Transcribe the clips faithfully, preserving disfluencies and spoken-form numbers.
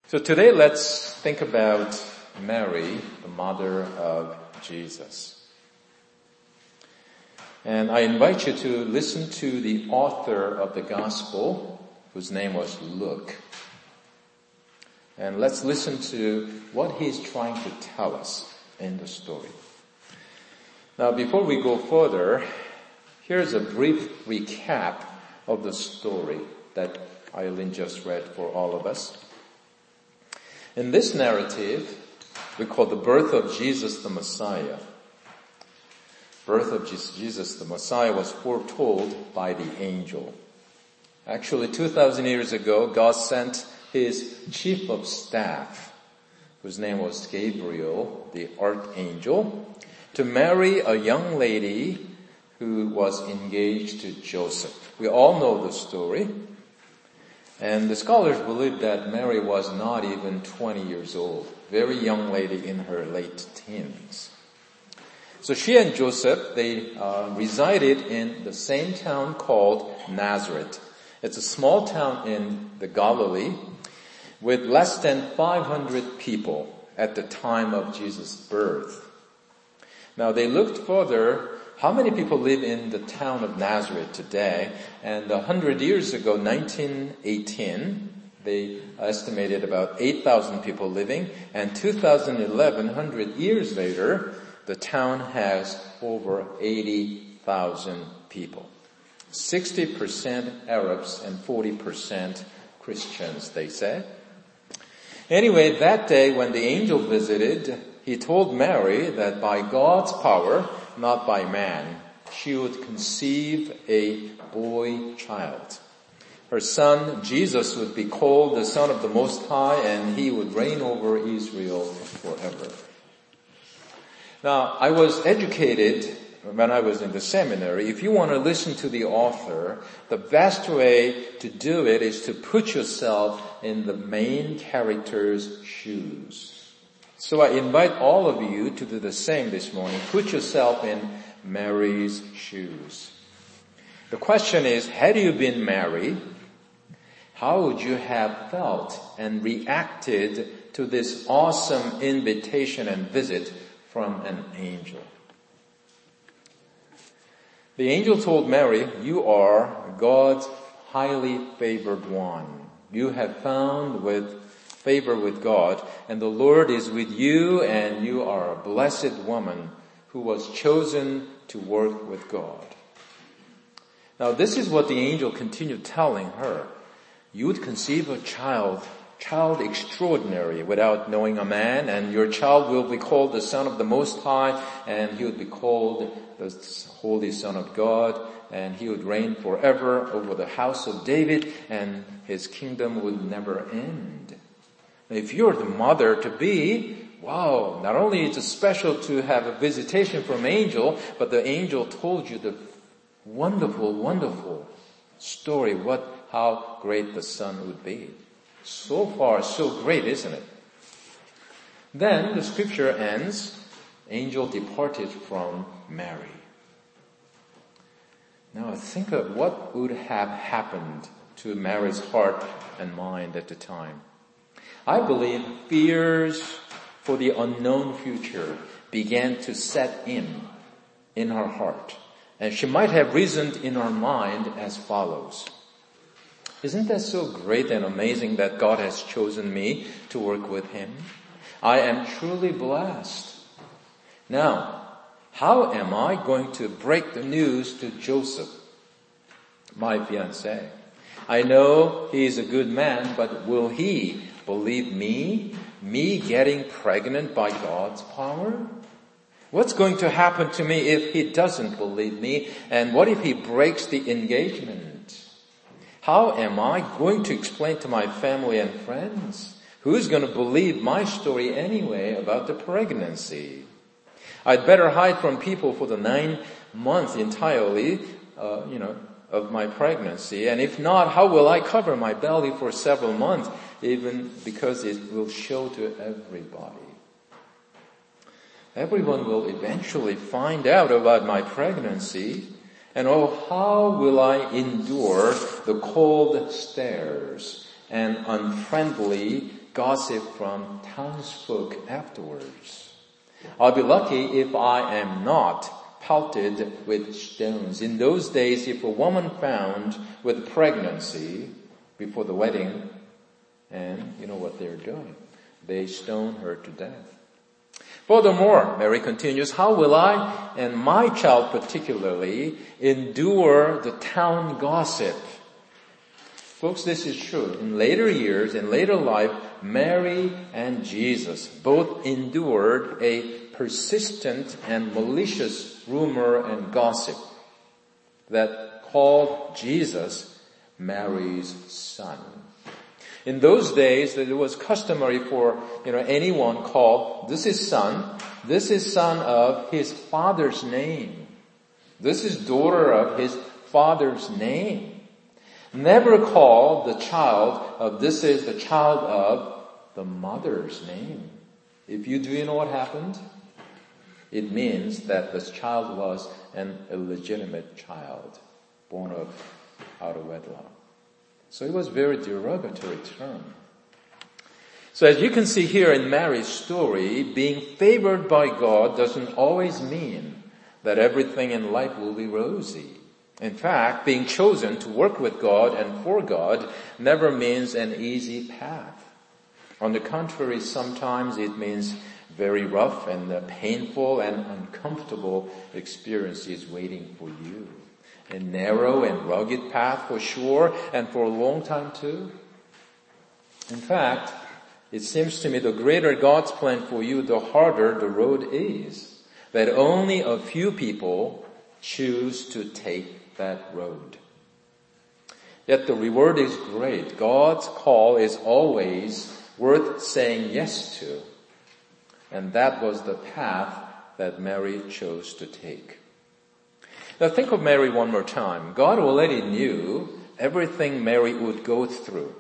So today let's think about Mary, the mother of Jesus. And I invite you to listen to the author of the gospel, whose name was Luke. And let's listen to what he's trying to tell us in the story. Now, before we go further, here's a brief recap of the story that Eileen just read for all of us. In this narrative, we call the birth of Jesus the Messiah. Birth of Jesus the Messiah was foretold by the angel. Actually, two thousand years ago, God sent his chief of staff, whose name was Gabriel, the archangel, to marry a young lady who was engaged to Joseph. We all know the story. And the scholars believe that Mary was not even twenty years old. Very young lady in her late teens. So she and Joseph, they uh, resided in the same town called Nazareth. It's a small town in the Galilee with less than five hundred people at the time of Jesus' birth. Now they looked further. How many people live in the town of Nazareth today? And a hundred years ago, nineteen eighteen, they estimated about eight thousand people living. And two thousand eleven, one hundred years later, the town has over eighty thousand people. sixty percent Arabs and forty percent Christians, they say. Anyway, that day when the angel visited, he told Mary that by God's power, not by man, she would conceive a boy child. Her son, Jesus, would be called the Son of the Most High, and he would reign over Israel forever. Now, I was educated when I was in the seminary. If you want to listen to the author, the best way to do it is to put yourself in the main character's shoes. So I invite all of you to do the same this morning. Put yourself in Mary's shoes. The question is, had you been Mary, how would you have felt and reacted to this awesome invitation and visit from an angel? The angel told Mary, you are God's highly favored one. You have found with favor with God, and the Lord is with you, and you are a blessed woman who was chosen to work with God. Now this is what the angel continued telling her. You would conceive a child, child extraordinary, without knowing a man, and your child will be called the Son of the Most High, and he would be called the Holy Son of God, and he would reign forever over the house of David, and his kingdom would never end. If you're the mother-to-be, wow, not only is it special to have a visitation from an angel, but the angel told you the wonderful, wonderful story, what, how great the son would be. So far, so great, isn't it? Then the scripture ends, angel departed from Mary. Now think of what would have happened to Mary's heart and mind at the time. I believe fears for the unknown future began to set in in her heart. And she might have reasoned in her mind as follows. Isn't that so great and amazing that God has chosen me to work with him? I am truly blessed. Now, how am I going to break the news to Joseph, my fiancé? I know he is a good man, but will he believe me? Me getting pregnant by God's power? What's going to happen to me if he doesn't believe me? And what if he breaks the engagement? How am I going to explain to my family and friends? Who's going to believe my story anyway about the pregnancy? I'd better hide from people for the nine months entirely, uh, you know, of my pregnancy. And if not, how will I cover my belly for several months? Even because it will show to everybody. Everyone will eventually find out about my pregnancy. And oh, how will I endure the cold stares and unfriendly gossip from townsfolk afterwards. I'll be lucky if I am not pelted with stones. In those days, if a woman found with pregnancy before the wedding, and you know what they're doing, they stone her to death. Furthermore, Mary continues, how will I and my child particularly endure the town gossip? Folks, this is true. In later years, in later life, Mary and Jesus both endured a persistent and malicious rumor and gossip that called Jesus Mary's son. In those days, it was customary for, you know, anyone called, this is son, this is son of his father's name. This is daughter of his father's name. Never call the child of, this is the child of the mother's name. If you do, you know what happened? It means that this child was an illegitimate child, born of, out of wedlock. So it was a very derogatory term. So as you can see here in Mary's story, being favored by God doesn't always mean that everything in life will be rosy. In fact, being chosen to work with God and for God never means an easy path. On the contrary, sometimes it means very rough and painful and uncomfortable experiences waiting for you. A narrow and rugged path for sure, and for a long time too. In fact, it seems to me the greater God's plan for you, the harder the road is. That only a few people choose to take that road. Yet the reward is great. God's call is always worth saying yes to. And that was the path that Mary chose to take. Now think of Mary one more time. God already knew everything Mary would go through,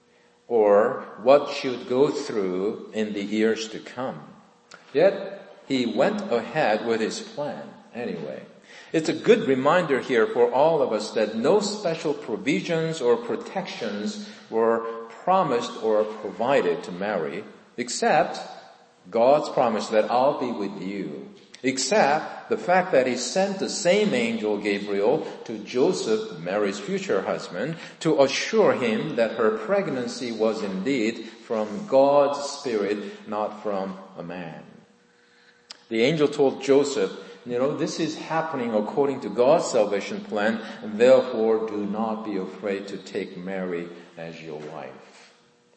or what she would go through in the years to come. Yet he went ahead with his plan anyway. It's a good reminder here for all of us that no special provisions or protections were promised or provided to Mary, except God's promise that I'll be with you. Except the fact that he sent the same angel Gabriel to Joseph, Mary's future husband, to assure him that her pregnancy was indeed from God's Spirit, not from a man. The angel told Joseph, you know, this is happening according to God's salvation plan, and therefore do not be afraid to take Mary as your wife.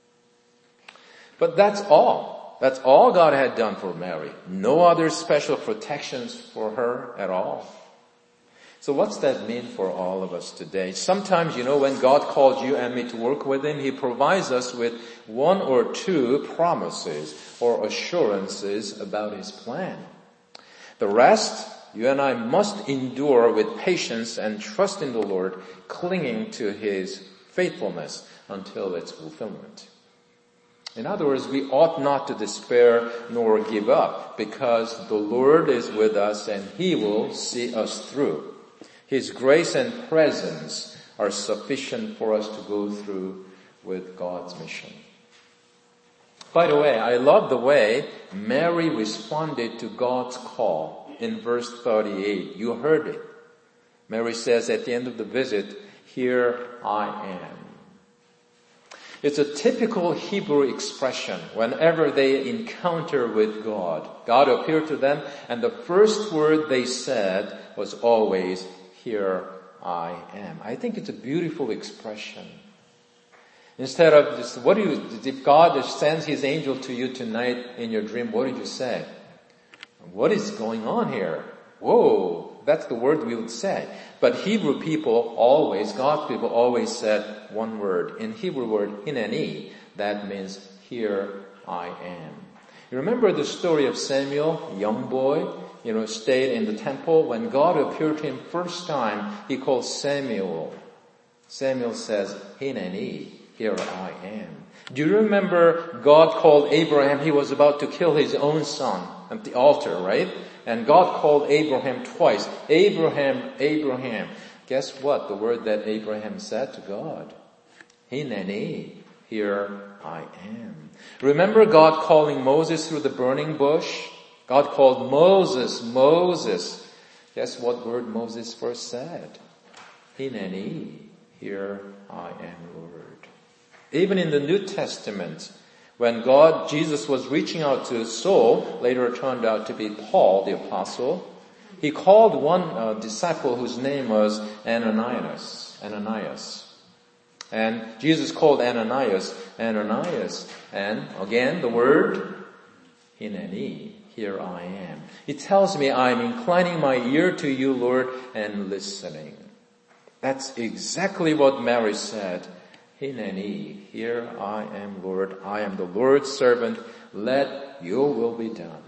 But that's all. That's all God had done for Mary. No other special protections for her at all. So what's that mean for all of us today? Sometimes, you know, when God calls you and me to work with him, he provides us with one or two promises or assurances about his plan. The rest, you and I must endure with patience and trust in the Lord, clinging to his faithfulness until its fulfillment. In other words, we ought not to despair nor give up, because the Lord is with us and he will see us through. His grace and presence are sufficient for us to go through with God's mission. By the way, I love the way Mary responded to God's call in verse thirty-eight. You heard it. Mary says at the end of the visit, "Here I am." It's a typical Hebrew expression whenever they encounter with God. God appeared to them, and the first word they said was always, "Here I am." I think it's a beautiful expression. Instead of just, what do you, if God sends his angel to you tonight in your dream, what did you say? What is going on here? Whoa. That's the word we would say. But Hebrew people always, God's people always said one word. In Hebrew word, hineni, that means, "Here I am." You remember the story of Samuel, young boy, you know, stayed in the temple. When God appeared to him first time, he called Samuel. Samuel says, "Hineni, here I am." Do you remember God called Abraham? He was about to kill his own son at the altar, right? And God called Abraham twice. "Abraham, Abraham." Guess what? The word that Abraham said to God. "Hineni, here I am. Remember God calling Moses through the burning bush? God called Moses, Moses. Guess what word Moses first said? Hineni, here I am, Lord. Even in the New Testament, when God, Jesus was reaching out to Saul, later turned out to be Paul, the apostle, he called one uh, disciple whose name was Ananias. Ananias. And Jesus called Ananias, Ananias. And again, the word, Hineni, here I am. It tells me I'm inclining my ear to you, Lord, and listening. That's exactly what Mary said. Hineni, here I am, Lord. I am the Lord's servant. Let your will be done.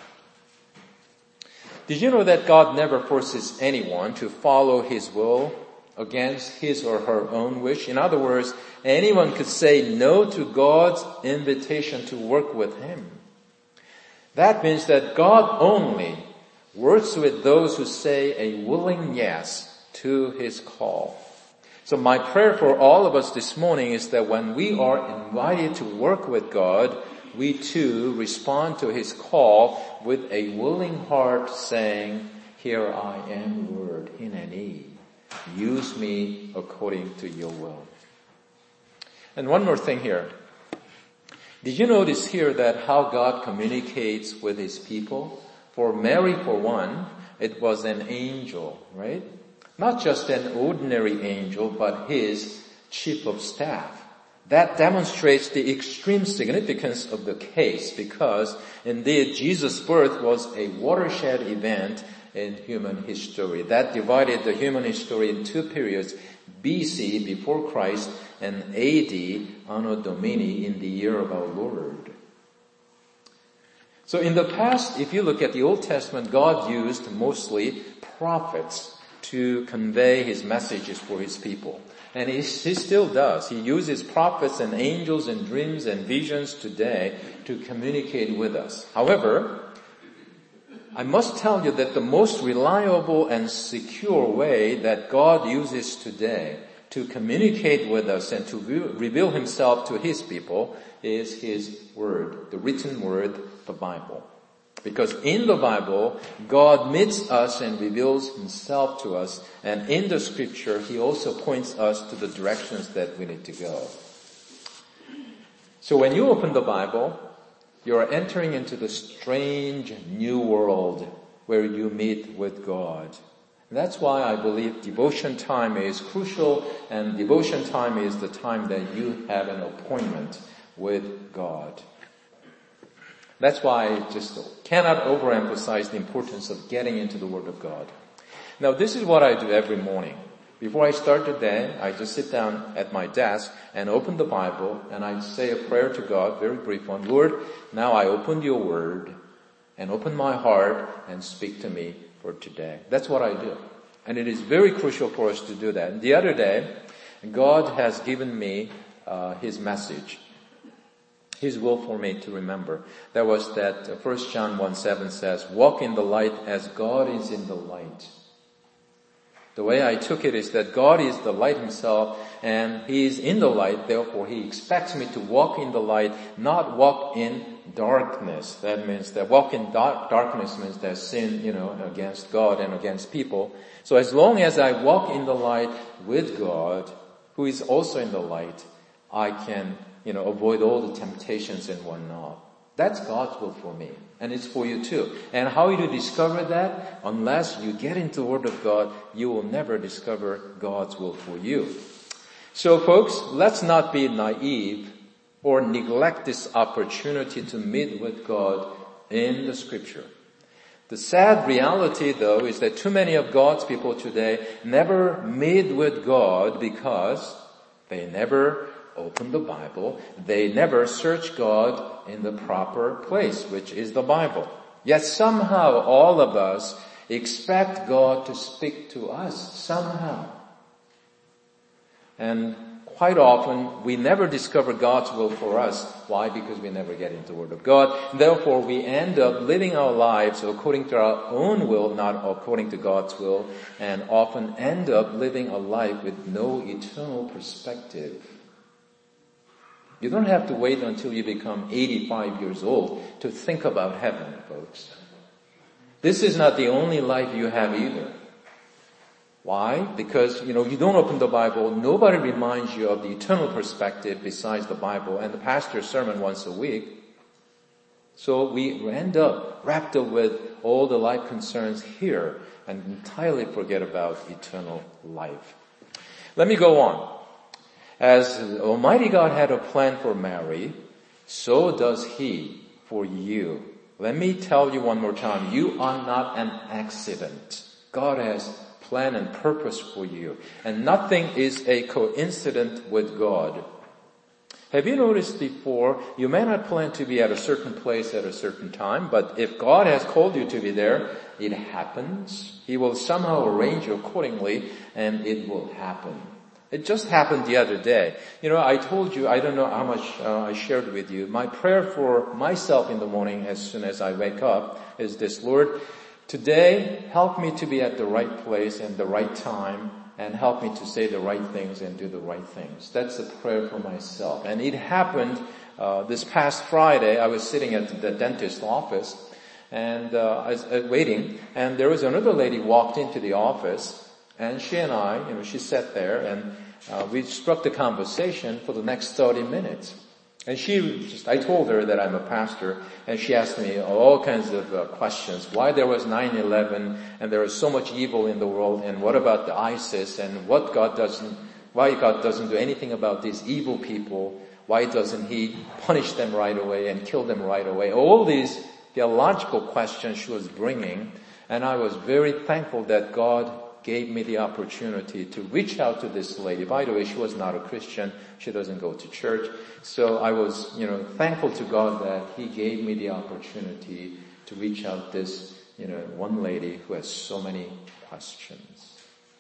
Did you know that God never forces anyone to follow his will against his or her own wish? In other words, anyone could say no to God's invitation to work with him. That means that God only works with those who say a willing yes to his call. So my prayer for all of us this morning is that when we are invited to work with God, we too respond to his call with a willing heart saying, here I am, Lord, hineni. Use me according to your will. And one more thing here. Did you notice here that how God communicates with his people? For Mary, for one, it was an angel, right? Not just an ordinary angel, but his chief of staff. That demonstrates the extreme significance of the case because indeed Jesus' birth was a watershed event in human history. That divided the human history in two periods, B C, before Christ, and A D, Anno Domini, in the year of our Lord. So in the past, if you look at the Old Testament, God used mostly prophets to convey his messages for his people. And he, he still does. He uses prophets and angels and dreams and visions today to communicate with us. However, I must tell you that the most reliable and secure way that God uses today to communicate with us and to reveal himself to his people is his word, the written word, the Bible. Because in the Bible, God meets us and reveals himself to us. And in the scripture, he also points us to the directions that we need to go. So when you open the Bible, you are entering into the strange new world where you meet with God. And that's why I believe devotion time is crucial, and devotion time is the time that you have an appointment with God. That's why I just cannot overemphasize the importance of getting into the Word of God. Now, this is what I do every morning. Before I start the day, I just sit down at my desk and open the Bible, and I say a prayer to God, very brief one. Lord, now I open your Word and open my heart and speak to me for today. That's what I do. And it is very crucial for us to do that. And the other day, God has given me uh, his message. His will for me to remember. That was that uh, First John one seven says, walk in the light as God is in the light. The way I took it is that God is the light himself and he is in the light, therefore he expects me to walk in the light, not walk in darkness. That means that walk in dark, darkness means that sin, you know, against God and against people. So as long as I walk in the light with God, who is also in the light, I can you know, avoid all the temptations and whatnot. That's God's will for me. And it's for you too. And how you discover that? Unless you get into the Word of God, you will never discover God's will for you. So folks, let's not be naive or neglect this opportunity to meet with God in the Scripture. The sad reality though is that too many of God's people today never meet with God because they never open the Bible. They never search God in the proper place, which is the Bible. Yet somehow all of us expect God to speak to us somehow. And quite often we never discover God's will for us. Why? Because we never get into the Word of God. Therefore we end up living our lives according to our own will, not according to God's will, and often end up living a life with no eternal perspective. You don't have to wait until you become eighty-five years old to think about heaven, folks. This is not the only life you have either. Why? Because, you know, you don't open the Bible, nobody reminds you of the eternal perspective besides the Bible and the pastor's sermon once a week. So we end up wrapped up with all the life concerns here and entirely forget about eternal life. Let me go on. As Almighty God had a plan for Mary, so does He for you. Let me tell you one more time, you are not an accident. God has plan and purpose for you. And nothing is a coincidence with God. Have you noticed before, you may not plan to be at a certain place at a certain time, but if God has called you to be there, it happens. He will somehow arrange you accordingly, and it will happen. It just happened the other day. You know, I told you, I don't know how much uh, I shared with you, my prayer for myself in the morning as soon as I wake up is this: Lord, today help me to be at the right place and the right time, and help me to say the right things and do the right things. That's a prayer for myself. And it happened uh, this past Friday. I was sitting at the dentist's office and uh, I was uh, waiting, and there was another lady walked into the office, and she and I, you know, she sat there, and uh, we struck the conversation for the next thirty minutes. And she just, I told her that I'm a pastor, and she asked me all kinds of uh, questions. Why there was nine eleven, and there was so much evil in the world, and what about the ISIS, and what God doesn't, why God doesn't do anything about these evil people, why doesn't He punish them right away and kill them right away? All these theological questions she was bringing, and I was very thankful that God gave me the opportunity to reach out to this lady. By the way, she was not a Christian. She doesn't go to church. So I was, you know, thankful to God that He gave me the opportunity to reach out this, you know, one lady who has so many questions.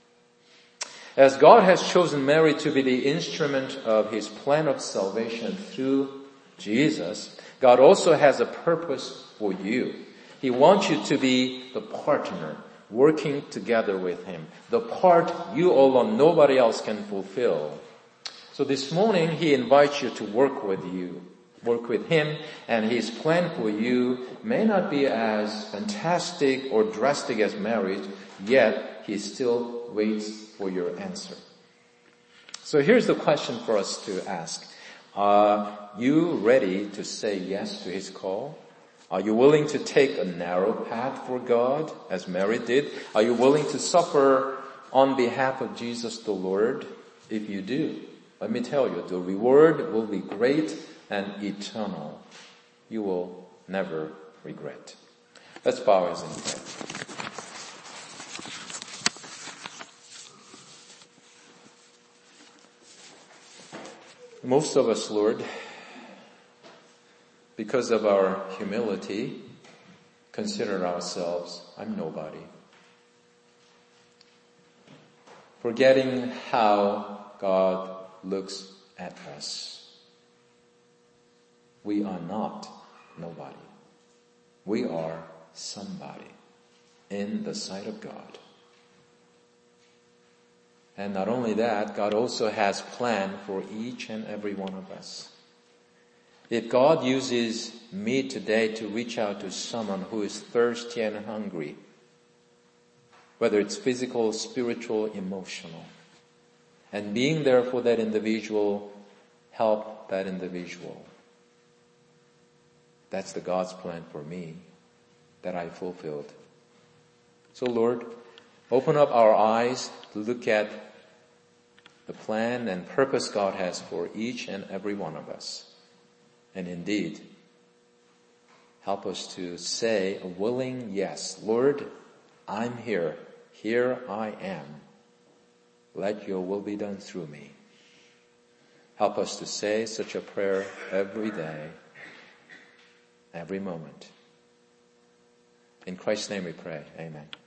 As God has chosen Mary to be the instrument of His plan of salvation through Jesus, God also has a purpose for you. He wants you to be the partner working together with Him. The part you alone, nobody else can fulfill. So this morning, He invites you to work with you, work with Him, and His plan for you may not be as fantastic or drastic as marriage, yet He still waits for your answer. So here's the question for us to ask. Are you ready to say yes to His call? Are you willing to take a narrow path for God, as Mary did? Are you willing to suffer on behalf of Jesus the Lord? If you do, let me tell you, the reward will be great and eternal. You will never regret. Let's bow our heads and pray. Most of us, Lord, because of our humility, consider ourselves, I'm nobody. Forgetting how God looks at us. We are not nobody. We are somebody in the sight of God. And not only that, God also has planned for each and every one of us. If God uses me today to reach out to someone who is thirsty and hungry, whether it's physical, spiritual, emotional, and being there for that individual, help that individual, that's the God's plan for me that I fulfilled. So Lord, open up our eyes to look at the plan and purpose God has for each and every one of us. And indeed, help us to say a willing yes. Lord, I'm here. Here I am. Let your will be done through me. Help us to say such a prayer every day, every moment. In Christ's name we pray. Amen.